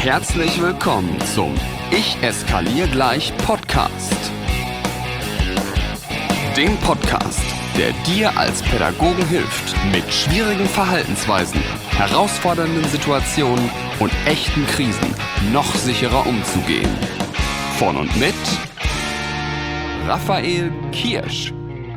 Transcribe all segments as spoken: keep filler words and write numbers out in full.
Herzlich willkommen zum Ich eskaliere gleich Podcast. Dem Podcast, der dir als Pädagogen hilft, mit schwierigen Verhaltensweisen, herausfordernden Situationen und echten Krisen noch sicherer umzugehen. Von und mit Raphael Kirsch.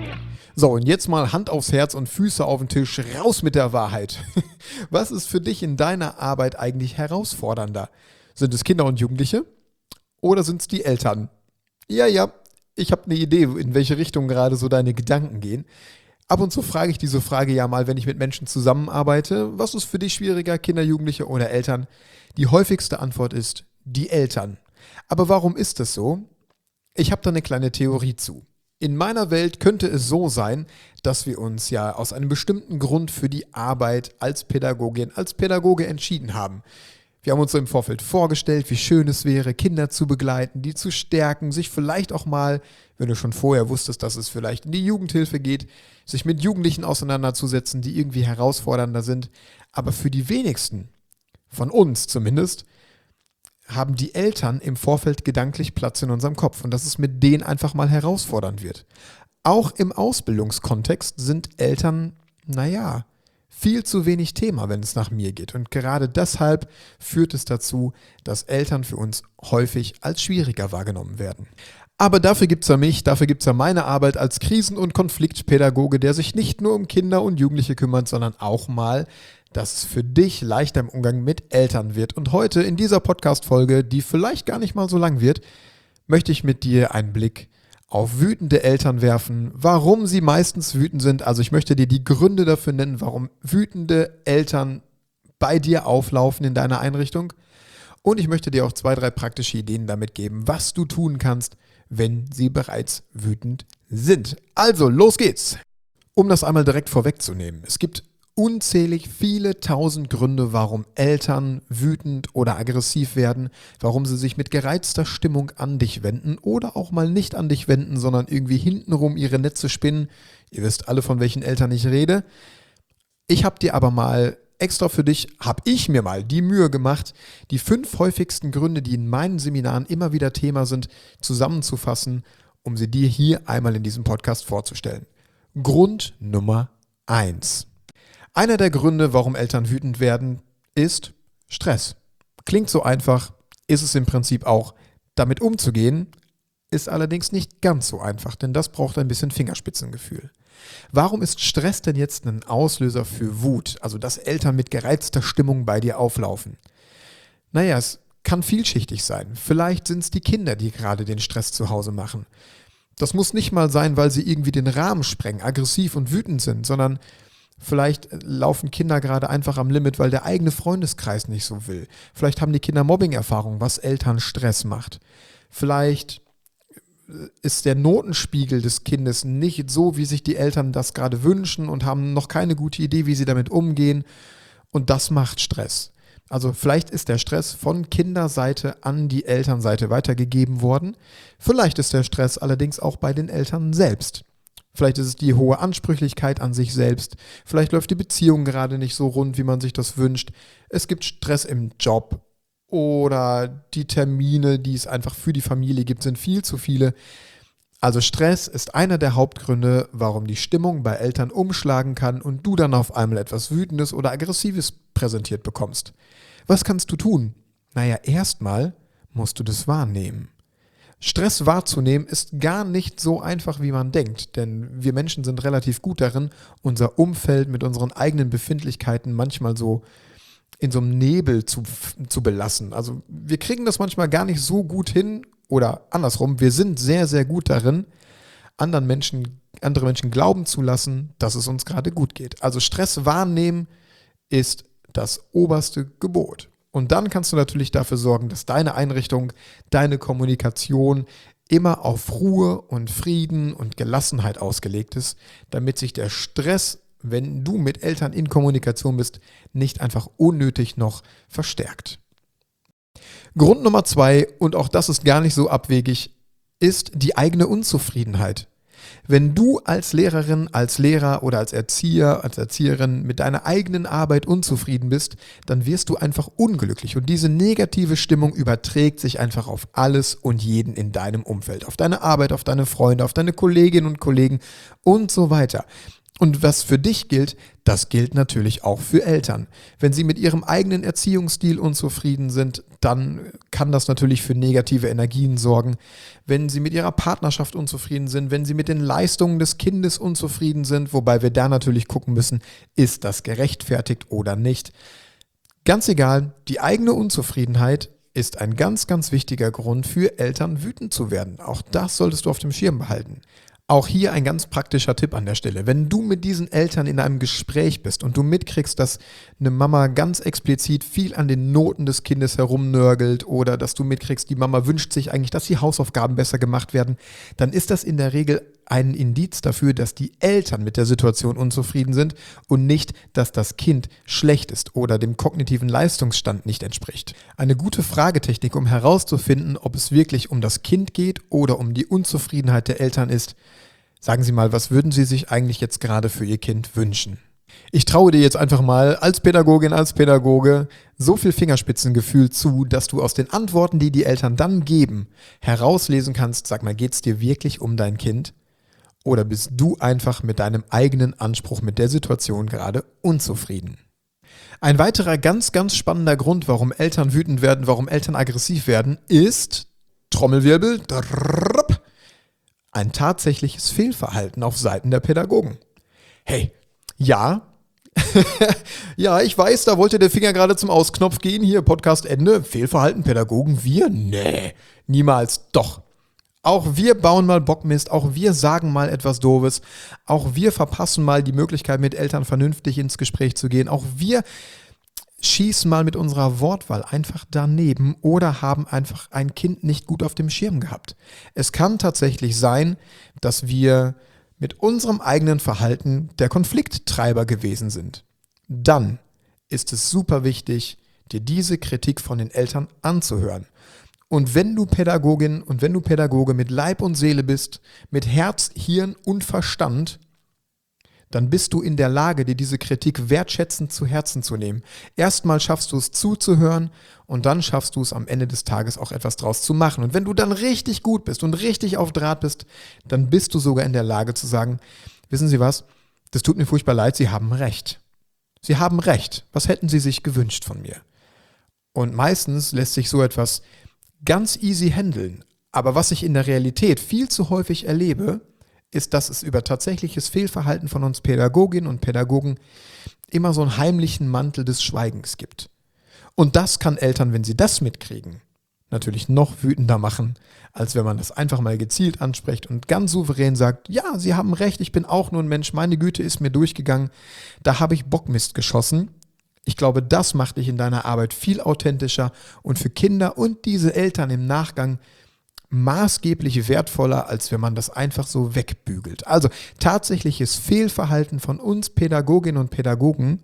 So, und jetzt mal Hand aufs Herz und Füße auf den Tisch, raus mit der Wahrheit. Was ist für dich in deiner Arbeit eigentlich herausfordernder? Sind es Kinder und Jugendliche oder sind es die Eltern? Ja, ja, ich habe eine Idee, in welche Richtung gerade so deine Gedanken gehen. Ab und zu frage ich diese Frage ja mal, wenn ich mit Menschen zusammenarbeite. Was ist für dich schwieriger, Kinder, Jugendliche oder Eltern? Die häufigste Antwort ist die Eltern. Aber warum ist das so? Ich habe da eine kleine Theorie zu. In meiner Welt könnte es so sein, dass wir uns ja aus einem bestimmten Grund für die Arbeit als Pädagogin, als Pädagoge entschieden haben. Wir haben uns so im Vorfeld vorgestellt, wie schön es wäre, Kinder zu begleiten, die zu stärken, sich vielleicht auch mal, wenn du schon vorher wusstest, dass es vielleicht in die Jugendhilfe geht, sich mit Jugendlichen auseinanderzusetzen, die irgendwie herausfordernder sind. Aber für die wenigsten, von uns zumindest, haben die Eltern im Vorfeld gedanklich Platz in unserem Kopf und dass es mit denen einfach mal herausfordernd wird. Auch im Ausbildungskontext sind Eltern, naja, viel zu wenig Thema, wenn es nach mir geht. Und gerade deshalb führt es dazu, dass Eltern für uns häufig als schwieriger wahrgenommen werden. Aber dafür gibt es ja mich, dafür gibt es ja meine Arbeit als Krisen- und Konfliktpädagoge, der sich nicht nur um Kinder und Jugendliche kümmert, sondern auch mal, dass es für dich leichter im Umgang mit Eltern wird. Und heute in dieser Podcast-Folge, die vielleicht gar nicht mal so lang wird, möchte ich mit dir einen Blick auf wütende Eltern werfen, warum sie meistens wütend sind. Also ich möchte dir die Gründe dafür nennen, warum wütende Eltern bei dir auflaufen in deiner Einrichtung. Und ich möchte dir auch zwei, drei praktische Ideen damit geben, was du tun kannst, wenn sie bereits wütend sind. Also, los geht's! Um das einmal direkt vorwegzunehmen, es gibt unzählig viele tausend Gründe, warum Eltern wütend oder aggressiv werden, warum sie sich mit gereizter Stimmung an dich wenden oder auch mal nicht an dich wenden, sondern irgendwie hintenrum ihre Netze spinnen. Ihr wisst alle, von welchen Eltern ich rede. Ich habe dir aber mal extra für dich, habe ich mir mal die Mühe gemacht, die fünf häufigsten Gründe, die in meinen Seminaren immer wieder Thema sind, zusammenzufassen, um sie dir hier einmal in diesem Podcast vorzustellen. Grund Nummer eins. Einer der Gründe, warum Eltern wütend werden, ist Stress. Klingt so einfach, ist es im Prinzip auch. Damit umzugehen, ist allerdings nicht ganz so einfach, denn das braucht ein bisschen Fingerspitzengefühl. Warum ist Stress denn jetzt ein Auslöser für Wut, also dass Eltern mit gereizter Stimmung bei dir auflaufen? Naja, es kann vielschichtig sein. Vielleicht sind es die Kinder, die gerade den Stress zu Hause machen. Das muss nicht mal sein, weil sie irgendwie den Rahmen sprengen, aggressiv und wütend sind, sondern vielleicht laufen Kinder gerade einfach am Limit, weil der eigene Freundeskreis nicht so will. Vielleicht haben die Kinder Mobbing-Erfahrung, was Eltern Stress macht. Vielleicht ist der Notenspiegel des Kindes nicht so, wie sich die Eltern das gerade wünschen und haben noch keine gute Idee, wie sie damit umgehen. Und das macht Stress. Also vielleicht ist der Stress von Kinderseite an die Elternseite weitergegeben worden. Vielleicht ist der Stress allerdings auch bei den Eltern selbst. Vielleicht ist es die hohe Ansprüchlichkeit an sich selbst. Vielleicht läuft die Beziehung gerade nicht so rund, wie man sich das wünscht. Es gibt Stress im Job oder die Termine, die es einfach für die Familie gibt, sind viel zu viele. Also Stress ist einer der Hauptgründe, warum die Stimmung bei Eltern umschlagen kann und du dann auf einmal etwas Wütendes oder Aggressives präsentiert bekommst. Was kannst du tun? Naja, erstmal musst du das wahrnehmen. Stress wahrzunehmen ist gar nicht so einfach, wie man denkt, denn wir Menschen sind relativ gut darin, unser Umfeld mit unseren eigenen Befindlichkeiten manchmal so in so einem Nebel zu, zu belassen. Also wir kriegen das manchmal gar nicht so gut hin oder andersrum, wir sind sehr, sehr gut darin, anderen Menschen, andere Menschen glauben zu lassen, dass es uns gerade gut geht. Also Stress wahrnehmen ist das oberste Gebot. Und dann kannst du natürlich dafür sorgen, dass deine Einrichtung, deine Kommunikation immer auf Ruhe und Frieden und Gelassenheit ausgelegt ist, damit sich der Stress, wenn du mit Eltern in Kommunikation bist, nicht einfach unnötig noch verstärkt. Grund Nummer zwei, und auch das ist gar nicht so abwegig, ist die eigene Unzufriedenheit. Wenn du als Lehrerin, als Lehrer oder als Erzieher, als Erzieherin mit deiner eigenen Arbeit unzufrieden bist, dann wirst du einfach unglücklich und diese negative Stimmung überträgt sich einfach auf alles und jeden in deinem Umfeld, auf deine Arbeit, auf deine Freunde, auf deine Kolleginnen und Kollegen und so weiter. Und was für dich gilt, das gilt natürlich auch für Eltern. Wenn sie mit ihrem eigenen Erziehungsstil unzufrieden sind, dann kann das natürlich für negative Energien sorgen. Wenn sie mit ihrer Partnerschaft unzufrieden sind, wenn sie mit den Leistungen des Kindes unzufrieden sind, wobei wir da natürlich gucken müssen, ist das gerechtfertigt oder nicht. Ganz egal, die eigene Unzufriedenheit ist ein ganz, ganz wichtiger Grund für Eltern, wütend zu werden. Auch das solltest du auf dem Schirm behalten. Auch hier ein ganz praktischer Tipp an der Stelle. Wenn du mit diesen Eltern in einem Gespräch bist und du mitkriegst, dass eine Mama ganz explizit viel an den Noten des Kindes herumnörgelt oder dass du mitkriegst, die Mama wünscht sich eigentlich, dass die Hausaufgaben besser gemacht werden, dann ist das in der Regel ein Indiz dafür, dass die Eltern mit der Situation unzufrieden sind und nicht, dass das Kind schlecht ist oder dem kognitiven Leistungsstand nicht entspricht. Eine gute Fragetechnik, um herauszufinden, ob es wirklich um das Kind geht oder um die Unzufriedenheit der Eltern ist: Sagen Sie mal, was würden Sie sich eigentlich jetzt gerade für Ihr Kind wünschen? Ich traue dir jetzt einfach mal als Pädagogin, als Pädagoge so viel Fingerspitzengefühl zu, dass du aus den Antworten, die die Eltern dann geben, herauslesen kannst: Sag mal, geht es dir wirklich um dein Kind? Oder bist du einfach mit deinem eigenen Anspruch mit der Situation gerade unzufrieden? Ein weiterer ganz, ganz spannender Grund, warum Eltern wütend werden, warum Eltern aggressiv werden, ist, Trommelwirbel, drrrr, ein tatsächliches Fehlverhalten auf Seiten der Pädagogen. Hey, ja, ja, ich weiß, da wollte der Finger gerade zum Ausknopf gehen. Hier, Podcast Ende. Fehlverhalten, Pädagogen, wir? Nee, niemals. Doch. Auch wir bauen mal Bockmist, auch wir sagen mal etwas Doofes, auch wir verpassen mal die Möglichkeit, mit Eltern vernünftig ins Gespräch zu gehen, auch wir schießen mal mit unserer Wortwahl einfach daneben oder haben einfach ein Kind nicht gut auf dem Schirm gehabt. Es kann tatsächlich sein, dass wir mit unserem eigenen Verhalten der Konflikttreiber gewesen sind. Dann ist es super wichtig, dir diese Kritik von den Eltern anzuhören. Und wenn du Pädagogin und wenn du Pädagoge mit Leib und Seele bist, mit Herz, Hirn und Verstand, dann bist du in der Lage, dir diese Kritik wertschätzend zu Herzen zu nehmen. Erstmal schaffst du es zuzuhören und dann schaffst du es am Ende des Tages auch etwas draus zu machen. Und wenn du dann richtig gut bist und richtig auf Draht bist, dann bist du sogar in der Lage zu sagen: Wissen Sie was, das tut mir furchtbar leid, Sie haben recht. Sie haben recht. Was hätten Sie sich gewünscht von mir? Und meistens lässt sich so etwas ganz easy handeln. Aber was ich in der Realität viel zu häufig erlebe, ist, dass es über tatsächliches Fehlverhalten von uns Pädagoginnen und Pädagogen immer so einen heimlichen Mantel des Schweigens gibt. Und das kann Eltern, wenn sie das mitkriegen, natürlich noch wütender machen, als wenn man das einfach mal gezielt anspricht und ganz souverän sagt: Ja, Sie haben recht, ich bin auch nur ein Mensch, meine Güte ist mir durchgegangen, da habe ich Bockmist geschossen. Ich glaube, das macht dich in deiner Arbeit viel authentischer und für Kinder und diese Eltern im Nachgang maßgeblich wertvoller, als wenn man das einfach so wegbügelt. Also tatsächliches Fehlverhalten von uns Pädagoginnen und Pädagogen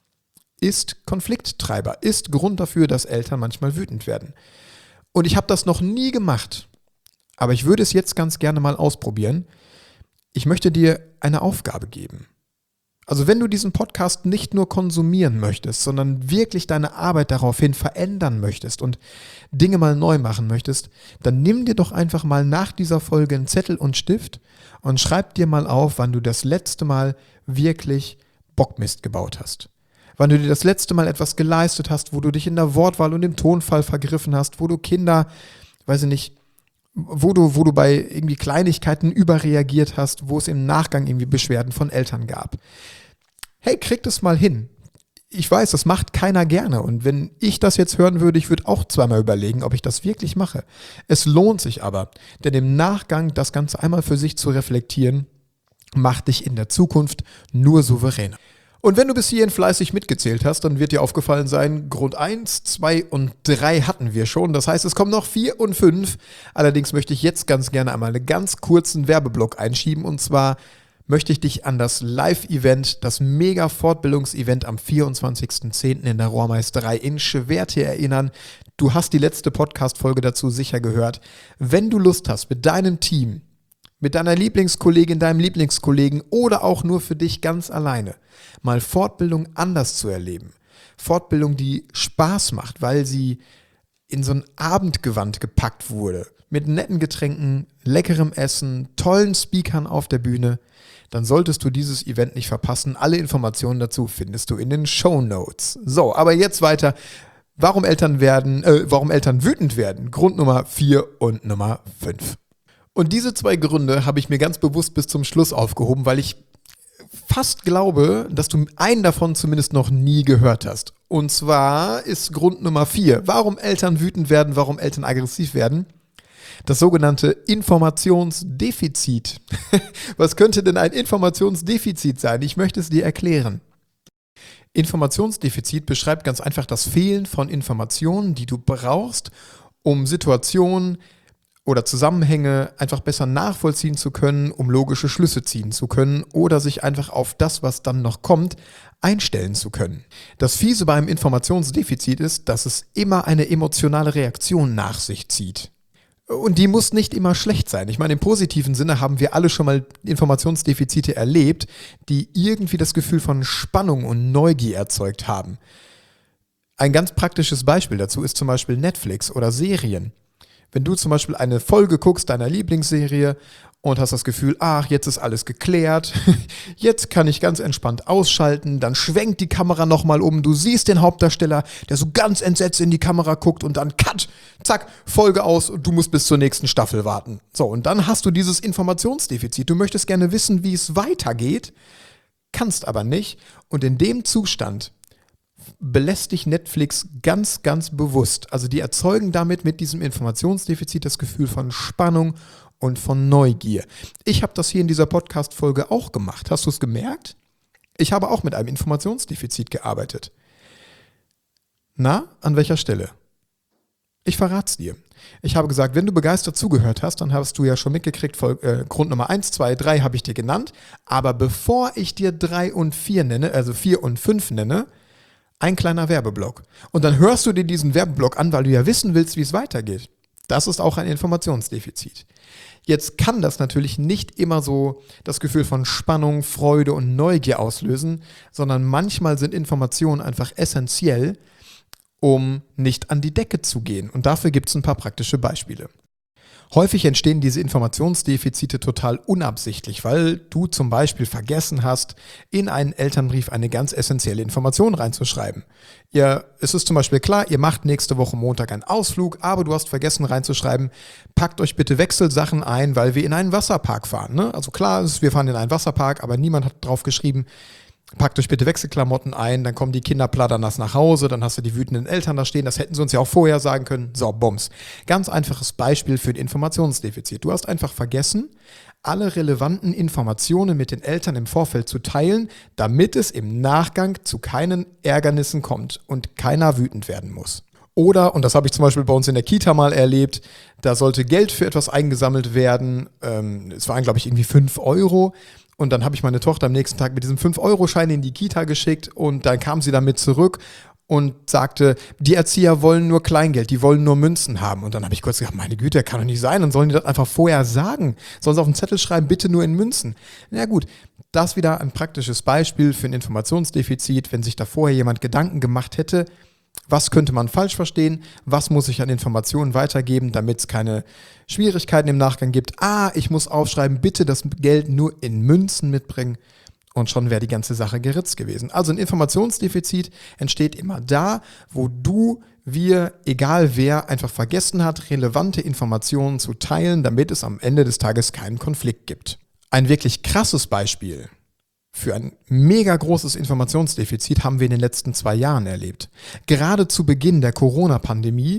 ist Konflikttreiber, ist Grund dafür, dass Eltern manchmal wütend werden. Und ich habe das noch nie gemacht, aber ich würde es jetzt ganz gerne mal ausprobieren. Ich möchte dir eine Aufgabe geben. Also wenn du diesen Podcast nicht nur konsumieren möchtest, sondern wirklich deine Arbeit daraufhin verändern möchtest und Dinge mal neu machen möchtest, dann nimm dir doch einfach mal nach dieser Folge einen Zettel und Stift und schreib dir mal auf, wann du das letzte Mal wirklich Bockmist gebaut hast. Wann du dir das letzte Mal etwas geleistet hast, wo du dich in der Wortwahl und im Tonfall vergriffen hast, wo du Kinder, weiß ich nicht, wo du, wo du bei irgendwie Kleinigkeiten überreagiert hast, wo es im Nachgang irgendwie Beschwerden von Eltern gab. Hey, krieg das mal hin. Ich weiß, das macht keiner gerne. Und wenn ich das jetzt hören würde, ich würde auch zweimal überlegen, ob ich das wirklich mache. Es lohnt sich aber, denn im Nachgang das Ganze einmal für sich zu reflektieren, macht dich in der Zukunft nur souveräner. Und wenn du bis hierhin fleißig mitgezählt hast, dann wird dir aufgefallen sein, Grund eins, zwei und drei hatten wir schon. Das heißt, es kommen noch vier und fünf. Allerdings möchte ich jetzt ganz gerne einmal einen ganz kurzen Werbeblock einschieben. Und zwar möchte ich dich an das Live-Event, das Mega-Fortbildungsevent am vierundzwanzigsten zehnten in der Rohrmeisterei in Schwerte erinnern. Du hast die letzte Podcast-Folge dazu sicher gehört. Wenn du Lust hast, mit deinem Team, mit deiner Lieblingskollegin, deinem Lieblingskollegen oder auch nur für dich ganz alleine, mal Fortbildung anders zu erleben. Fortbildung, die Spaß macht, weil sie in so ein Abendgewand gepackt wurde, mit netten Getränken, leckerem Essen, tollen Speakern auf der Bühne, dann solltest du dieses Event nicht verpassen. Alle Informationen dazu findest du in den Shownotes. So, aber jetzt weiter. Warum Eltern werden, äh, warum Eltern wütend werden? Grund Nummer vier und Nummer fünf. Und diese zwei Gründe habe ich mir ganz bewusst bis zum Schluss aufgehoben, weil ich fast glaube, dass du einen davon zumindest noch nie gehört hast. Und zwar ist Grund Nummer vier, warum Eltern wütend werden, warum Eltern aggressiv werden, das sogenannte Informationsdefizit. Was könnte denn ein Informationsdefizit sein? Ich möchte es dir erklären. Informationsdefizit beschreibt ganz einfach das Fehlen von Informationen, die du brauchst, um Situationen oder Zusammenhänge einfach besser nachvollziehen zu können, um logische Schlüsse ziehen zu können oder sich einfach auf das, was dann noch kommt, einstellen zu können. Das Fiese beim Informationsdefizit ist, dass es immer eine emotionale Reaktion nach sich zieht. Und die muss nicht immer schlecht sein. Ich meine, im positiven Sinne haben wir alle schon mal Informationsdefizite erlebt, die irgendwie das Gefühl von Spannung und Neugier erzeugt haben. Ein ganz praktisches Beispiel dazu ist zum Beispiel Netflix oder Serien. Wenn du zum Beispiel eine Folge guckst deiner Lieblingsserie und hast das Gefühl, ach, jetzt ist alles geklärt, jetzt kann ich ganz entspannt ausschalten, dann schwenkt die Kamera nochmal um, du siehst den Hauptdarsteller, der so ganz entsetzt in die Kamera guckt und dann Cut, zack, Folge aus und du musst bis zur nächsten Staffel warten. So, und dann hast du dieses Informationsdefizit. Du möchtest gerne wissen, wie es weitergeht, kannst aber nicht. Und in dem Zustand belässt dich Netflix ganz, ganz bewusst. Also die erzeugen damit mit diesem Informationsdefizit das Gefühl von Spannung und von Neugier. Ich habe das hier in dieser Podcast-Folge auch gemacht. Hast du es gemerkt? Ich habe auch mit einem Informationsdefizit gearbeitet. Na, an welcher Stelle? Ich verrate es dir. Ich habe gesagt, wenn du begeistert zugehört hast, dann hast du ja schon mitgekriegt, äh, Grund Nummer eins, zwei, drei habe ich dir genannt. Aber bevor ich dir drei und vier nenne, also vier und fünf nenne, ein kleiner Werbeblock. Und dann hörst du dir diesen Werbeblock an, weil du ja wissen willst, wie es weitergeht. Das ist auch ein Informationsdefizit. Jetzt kann das natürlich nicht immer so das Gefühl von Spannung, Freude und Neugier auslösen, sondern manchmal sind Informationen einfach essentiell, um nicht an die Decke zu gehen. Und dafür gibt es ein paar praktische Beispiele. Häufig entstehen diese Informationsdefizite total unabsichtlich, weil du zum Beispiel vergessen hast, in einen Elternbrief eine ganz essentielle Information reinzuschreiben. Ihr, es ist zum Beispiel klar, ihr macht nächste Woche Montag einen Ausflug, aber du hast vergessen reinzuschreiben, packt euch bitte Wechselsachen ein, weil wir in einen Wasserpark fahren. Ne? Also klar ist, wir fahren in einen Wasserpark, aber niemand hat drauf geschrieben, packt euch bitte Wechselklamotten ein, dann kommen die Kinder platternass nach Hause, dann hast du die wütenden Eltern da stehen, das hätten sie uns ja auch vorher sagen können. So, Bums. Ganz einfaches Beispiel für ein Informationsdefizit. Du hast einfach vergessen, alle relevanten Informationen mit den Eltern im Vorfeld zu teilen, damit es im Nachgang zu keinen Ärgernissen kommt und keiner wütend werden muss. Oder, und das habe ich zum Beispiel bei uns in der Kita mal erlebt, da sollte Geld für etwas eingesammelt werden, ähm, es waren glaube ich irgendwie fünf Euro. Und dann habe ich meine Tochter am nächsten Tag mit diesem fünf Euro Schein in die Kita geschickt und dann kam sie damit zurück und sagte, die Erzieher wollen nur Kleingeld, die wollen nur Münzen haben. Und dann habe ich kurz gesagt, meine Güte, kann doch nicht sein. Dann sollen die das einfach vorher sagen. Sollen sie auf den Zettel schreiben, bitte nur in Münzen. Na gut, das wieder ein praktisches Beispiel für ein Informationsdefizit, wenn sich da vorher jemand Gedanken gemacht hätte, was könnte man falsch verstehen, was muss ich an Informationen weitergeben, damit es keine Schwierigkeiten im Nachgang gibt. Ah, ich muss aufschreiben, bitte das Geld nur in Münzen mitbringen und schon wäre die ganze Sache geritzt gewesen. Also ein Informationsdefizit entsteht immer da, wo du, wir, egal wer, einfach vergessen hat, relevante Informationen zu teilen, damit es am Ende des Tages keinen Konflikt gibt. Ein wirklich krasses Beispiel für ein mega großes Informationsdefizit haben wir in den letzten zwei Jahren erlebt. Gerade zu Beginn der Corona-Pandemie,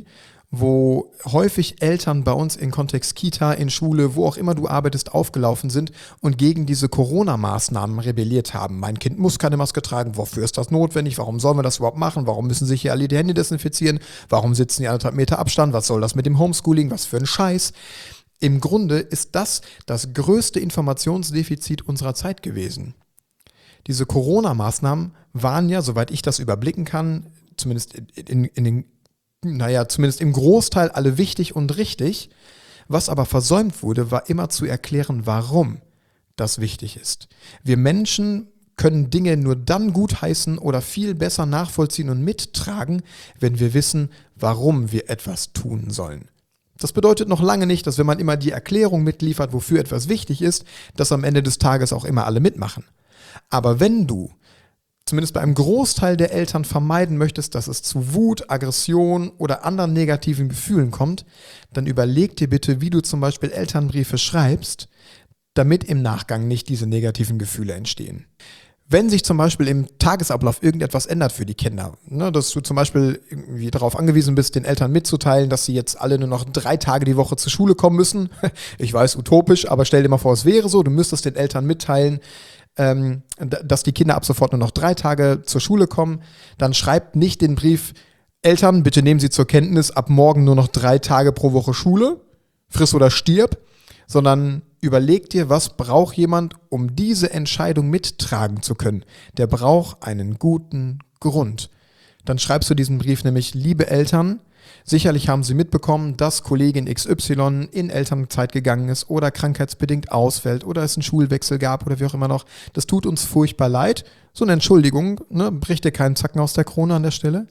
wo häufig Eltern bei uns in Kontext Kita, in Schule, wo auch immer du arbeitest, aufgelaufen sind und gegen diese Corona-Maßnahmen rebelliert haben. Mein Kind muss keine Maske tragen, wofür ist das notwendig, warum sollen wir das überhaupt machen, warum müssen sich hier alle die Hände desinfizieren, warum sitzen die anderthalb Meter Abstand, was soll das mit dem Homeschooling, was für ein Scheiß. Im Grunde ist das das größte Informationsdefizit unserer Zeit gewesen. Diese Corona-Maßnahmen waren ja, soweit ich das überblicken kann, zumindest in, in, in den, naja, zumindest im Großteil alle wichtig und richtig, Was aber versäumt wurde, war immer zu erklären, warum das wichtig ist. Wir Menschen können Dinge nur dann gutheißen oder viel besser nachvollziehen und mittragen, wenn wir wissen, warum wir etwas tun sollen. Das bedeutet noch lange nicht, dass wenn man immer die Erklärung mitliefert, wofür etwas wichtig ist, dass am Ende des Tages auch immer alle mitmachen. Aber wenn du zumindest bei einem Großteil der Eltern vermeiden möchtest, dass es zu Wut, Aggression oder anderen negativen Gefühlen kommt, dann überleg dir bitte, wie du zum Beispiel Elternbriefe schreibst, damit im Nachgang nicht diese negativen Gefühle entstehen. Wenn sich zum Beispiel im Tagesablauf irgendetwas ändert für die Kinder, ne, dass du zum Beispiel irgendwie darauf angewiesen bist, den Eltern mitzuteilen, dass sie jetzt alle nur noch drei Tage die Woche zur Schule kommen müssen. Ich weiß, utopisch, aber stell dir mal vor, es wäre so, du müsstest den Eltern mitteilen, ähm, dass die Kinder ab sofort nur noch drei Tage zur Schule kommen. Dann schreibt nicht den Brief, Eltern, bitte nehmen Sie zur Kenntnis, ab morgen nur noch drei Tage pro Woche Schule, friss oder stirb, sondern überleg dir, was braucht jemand, um diese Entscheidung mittragen zu können. Der braucht einen guten Grund. Dann schreibst du diesen Brief nämlich, liebe Eltern, sicherlich haben Sie mitbekommen, dass Kollegin X Y in Elternzeit gegangen ist oder krankheitsbedingt ausfällt oder es einen Schulwechsel gab oder wie auch immer noch. Das tut uns furchtbar leid. So eine Entschuldigung, ne, bricht dir keinen Zacken aus der Krone an der Stelle.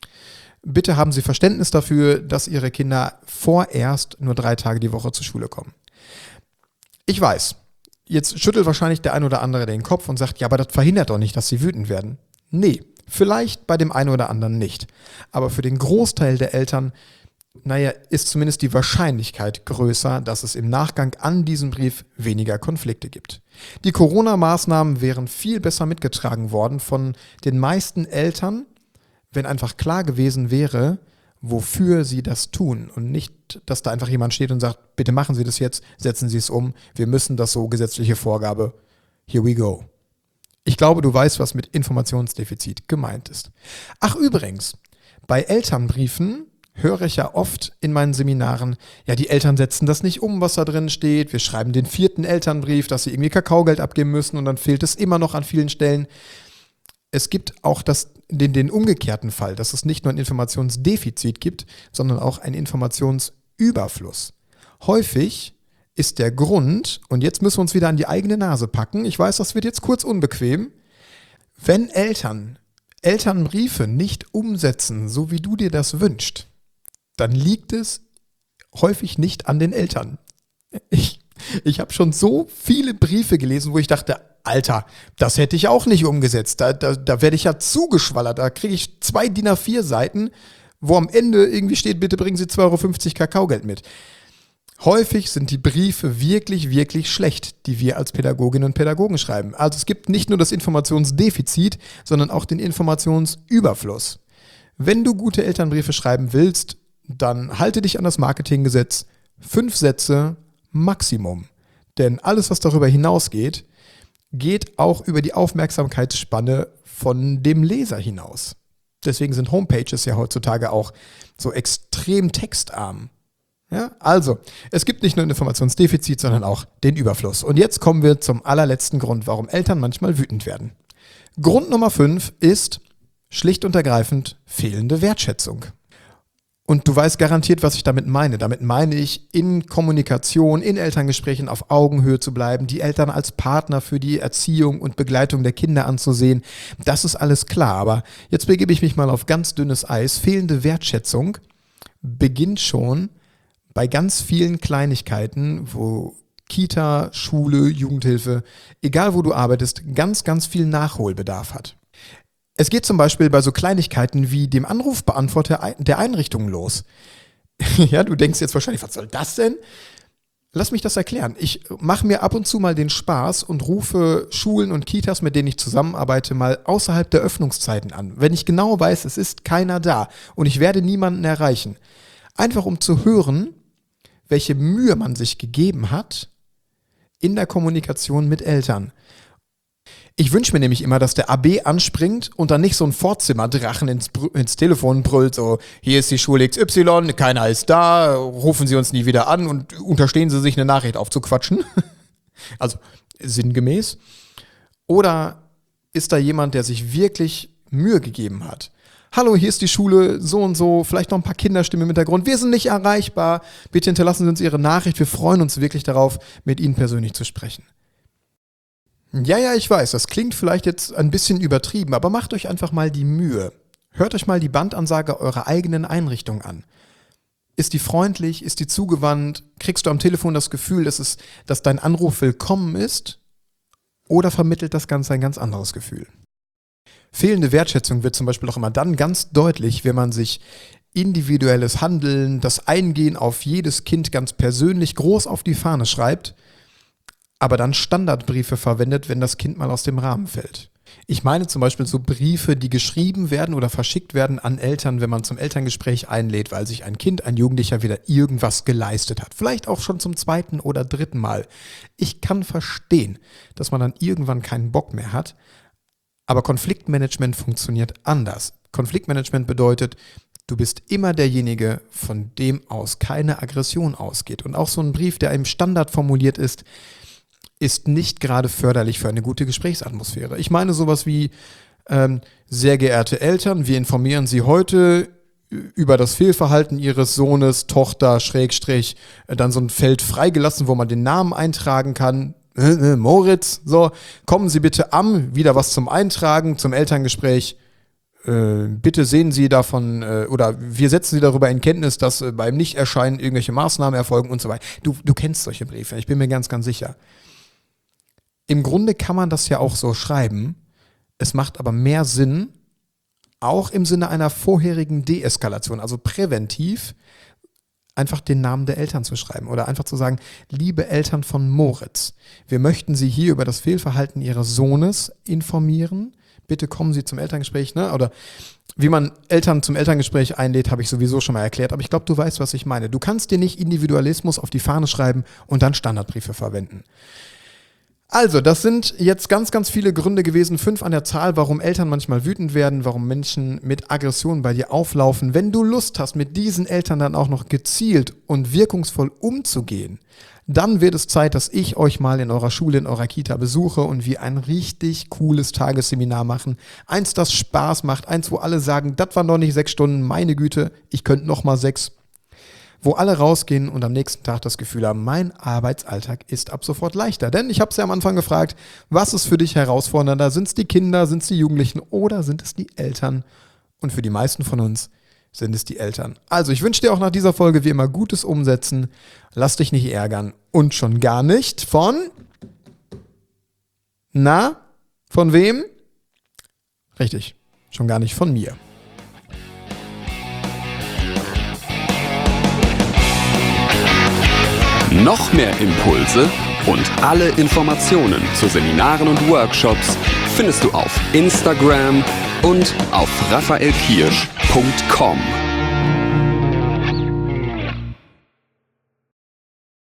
Bitte haben Sie Verständnis dafür, dass Ihre Kinder vorerst nur drei Tage die Woche zur Schule kommen. Ich weiß, jetzt schüttelt wahrscheinlich der ein oder andere den Kopf und sagt, ja, aber das verhindert doch nicht, dass sie wütend werden. Nee, vielleicht bei dem einen oder anderen nicht. Aber für den Großteil der Eltern, naja, ist zumindest die Wahrscheinlichkeit größer, dass es im Nachgang an diesem Brief weniger Konflikte gibt. Die Corona-Maßnahmen wären viel besser mitgetragen worden von den meisten Eltern, wenn einfach klar gewesen wäre, wofür sie das tun und nicht, dass da einfach jemand steht und sagt, bitte machen Sie das jetzt, setzen Sie es um, wir müssen das so, gesetzliche Vorgabe, here we go. Ich glaube, du weißt, was mit Informationsdefizit gemeint ist. Ach übrigens, bei Elternbriefen höre ich ja oft in meinen Seminaren, ja, die Eltern setzen das nicht um, was da drin steht, wir schreiben den vierten Elternbrief, dass sie irgendwie Kakaogeld abgeben müssen und dann fehlt es immer noch an vielen Stellen. Es gibt auch das, den, den umgekehrten Fall, dass es nicht nur ein Informationsdefizit gibt, sondern auch einen Informationsüberfluss. Häufig ist der Grund, und jetzt müssen wir uns wieder an die eigene Nase packen, ich weiß, das wird jetzt kurz unbequem, wenn Eltern Elternbriefe nicht umsetzen, so wie du dir das wünschst, dann liegt es häufig nicht an den Eltern. Ich, ich habe schon so viele Briefe gelesen, wo ich dachte, Alter, das hätte ich auch nicht umgesetzt. Da, da, da werde ich ja zugeschwallert. Da kriege ich zwei D I N A vier Seiten, wo am Ende irgendwie steht, bitte bringen Sie zwei Euro fünfzig Kakaogeld mit. Häufig sind die Briefe wirklich, wirklich schlecht, die wir als Pädagoginnen und Pädagogen schreiben. Also es gibt nicht nur das Informationsdefizit, sondern auch den Informationsüberfluss. Wenn du gute Elternbriefe schreiben willst, dann halte dich an das Marketinggesetz. Fünf Sätze Maximum. Denn alles, was darüber hinausgeht, geht auch über die Aufmerksamkeitsspanne von dem Leser hinaus. Deswegen sind Homepages ja heutzutage auch so extrem textarm. Ja, also, es gibt nicht nur ein Informationsdefizit, sondern auch den Überfluss. Und jetzt kommen wir zum allerletzten Grund, warum Eltern manchmal wütend werden. Grund Nummer fünf ist schlicht und ergreifend fehlende Wertschätzung. Und du weißt garantiert, was ich damit meine. Damit meine ich, in Kommunikation, in Elterngesprächen auf Augenhöhe zu bleiben, die Eltern als Partner für die Erziehung und Begleitung der Kinder anzusehen. Das ist alles klar, aber jetzt begebe ich mich mal auf ganz dünnes Eis. Fehlende Wertschätzung beginnt schon bei ganz vielen Kleinigkeiten, wo Kita, Schule, Jugendhilfe, egal wo du arbeitest, ganz, ganz viel Nachholbedarf hat. Es geht zum Beispiel bei so Kleinigkeiten wie dem Anrufbeantworter der Einrichtungen los. Ja, du denkst jetzt wahrscheinlich, was soll das denn? Lass mich das erklären. Ich mache mir ab und zu mal den Spaß und rufe Schulen und Kitas, mit denen ich zusammenarbeite, mal außerhalb der Öffnungszeiten an. Wenn ich genau weiß, es ist keiner da und ich werde niemanden erreichen. Einfach um zu hören, welche Mühe man sich gegeben hat in der Kommunikation mit Eltern. Ich wünsche mir nämlich immer, dass der A B anspringt und dann nicht so ein Vorzimmerdrachen ins, ins Telefon brüllt, so, hier ist die Schule X Y, keiner ist da, rufen Sie uns nie wieder an und unterstehen Sie sich eine Nachricht aufzuquatschen. Also sinngemäß. Oder ist da jemand, der sich wirklich Mühe gegeben hat? Hallo, hier ist die Schule, so und so, vielleicht noch ein paar Kinderstimmen im Hintergrund. Wir sind nicht erreichbar. Bitte hinterlassen Sie uns Ihre Nachricht. Wir freuen uns wirklich darauf, mit Ihnen persönlich zu sprechen. Ja, ja, ich weiß, das klingt vielleicht jetzt ein bisschen übertrieben, aber macht euch einfach mal die Mühe. Hört euch mal die Bandansage eurer eigenen Einrichtung an. Ist die freundlich? Ist die zugewandt? Kriegst du am Telefon das Gefühl, dass, es, dass dein Anruf willkommen ist? Oder vermittelt das Ganze ein ganz anderes Gefühl? Fehlende Wertschätzung wird zum Beispiel auch immer dann ganz deutlich, wenn man sich individuelles Handeln, das Eingehen auf jedes Kind ganz persönlich groß auf die Fahne schreibt, aber dann Standardbriefe verwendet, wenn das Kind mal aus dem Rahmen fällt. Ich meine zum Beispiel so Briefe, die geschrieben werden oder verschickt werden an Eltern, wenn man zum Elterngespräch einlädt, weil sich ein Kind, ein Jugendlicher wieder irgendwas geleistet hat. Vielleicht auch schon zum zweiten oder dritten Mal. Ich kann verstehen, dass man dann irgendwann keinen Bock mehr hat, aber Konfliktmanagement funktioniert anders. Konfliktmanagement bedeutet, du bist immer derjenige, von dem aus keine Aggression ausgeht. Und auch so ein Brief, der im Standard formuliert ist, ist nicht gerade förderlich für eine gute Gesprächsatmosphäre. Ich meine sowas wie, ähm, sehr geehrte Eltern, wir informieren Sie heute über das Fehlverhalten Ihres Sohnes, Tochter, Schrägstrich, äh, dann so ein Feld freigelassen, wo man den Namen eintragen kann. Äh, äh, Moritz, so, kommen Sie bitte am, wieder was zum Eintragen, zum Elterngespräch. Äh, bitte sehen Sie davon, äh, oder wir setzen Sie darüber in Kenntnis, dass äh, beim Nichterscheinen irgendwelche Maßnahmen erfolgen und so weiter. Du, du kennst solche Briefe, ich bin mir ganz, ganz sicher. Im Grunde kann man das ja auch so schreiben. Es macht aber mehr Sinn, auch im Sinne einer vorherigen Deeskalation, also präventiv, einfach den Namen der Eltern zu schreiben oder einfach zu sagen, liebe Eltern von Moritz, wir möchten Sie hier über das Fehlverhalten Ihres Sohnes informieren. Bitte kommen Sie zum Elterngespräch, ne? Oder wie man Eltern zum Elterngespräch einlädt, habe ich sowieso schon mal erklärt. Aber ich glaube, du weißt, was ich meine. Du kannst dir nicht Individualismus auf die Fahne schreiben und dann Standardbriefe verwenden. Also, das sind jetzt ganz, ganz viele Gründe gewesen, fünf an der Zahl, warum Eltern manchmal wütend werden, warum Menschen mit Aggression bei dir auflaufen. Wenn du Lust hast, mit diesen Eltern dann auch noch gezielt und wirkungsvoll umzugehen, dann wird es Zeit, dass ich euch mal in eurer Schule, in eurer Kita besuche und wir ein richtig cooles Tagesseminar machen. Eins, das Spaß macht, eins, wo alle sagen, das waren doch nicht sechs Stunden, meine Güte, ich könnte noch mal sechs. Wo alle rausgehen und am nächsten Tag das Gefühl haben, mein Arbeitsalltag ist ab sofort leichter. Denn ich habe es ja am Anfang gefragt, was ist für dich herausfordernder? Sind es die Kinder, sind es die Jugendlichen oder sind es die Eltern? Und für die meisten von uns sind es die Eltern. Also ich wünsche dir auch nach dieser Folge wie immer gutes Umsetzen. Lass dich nicht ärgern und schon gar nicht von... Na, von wem? Richtig, schon gar nicht von mir. Noch mehr Impulse und alle Informationen zu Seminaren und Workshops findest du auf Instagram und auf raphaelkirsch punkt com.